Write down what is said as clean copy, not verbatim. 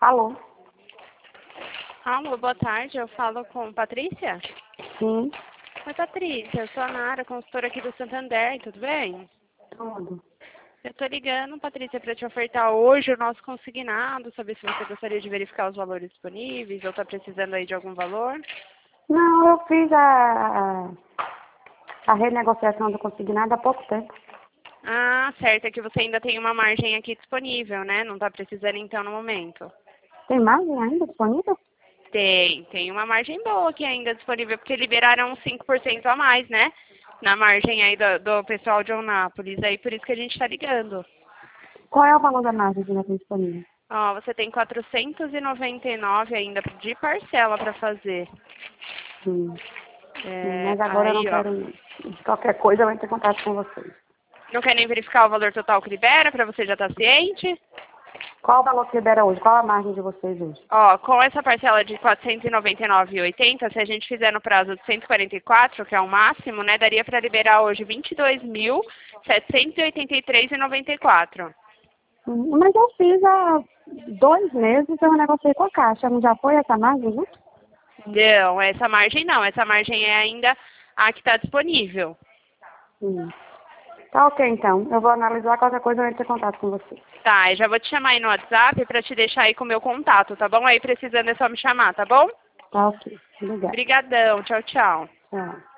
Alô? Alô, boa tarde, eu falo com Patrícia? Sim, Oi, Patrícia, eu sou a Nara, consultora aqui do Santander, tudo bem? tudo. Eu tô ligando, Patrícia, para te ofertar hoje o nosso consignado, saber se você gostaria de verificar os valores disponíveis ou tá precisando aí de algum valor. Não, eu fiz a renegociação do consignado há pouco tempo. Ah, certo, é que você ainda tem uma margem aqui disponível, né? Não tá precisando então no momento. Tem margem ainda disponível? Tem uma margem boa aqui ainda disponível, porque liberaram 5% a mais, né? Na margem aí do pessoal de Onápolis, aí por isso que a gente tá ligando. Qual é o valor da margem que ainda tem disponível? Ó, você tem 499 ainda de parcela para fazer. Sim, sim, É, mas agora eu não aí, ó. quero. Qualquer coisa eu entro em contato com vocês. Não quer nem verificar o valor total que libera para você já estar ciente? Qual o valor que libera hoje? Qual a margem de vocês hoje? Ó, com essa parcela de 499,80, se a gente fizer no prazo de 144, que é o máximo, né, daria para liberar hoje 22.783,94. Mas eu fiz há 2 meses, eu negociei com a Caixa. Não já foi essa margem, né? Não, essa margem não. Essa margem é ainda a que está disponível. Sim. Tá ok, então. Eu vou analisar qualquer coisa eu entro em contato com vocês. Tá, eu já vou te chamar aí no WhatsApp para te deixar aí com o meu contato, tá bom? Aí precisando é só me chamar, tá bom? Tá ok. Obrigada. Obrigadão, tchau, tchau. Tchau.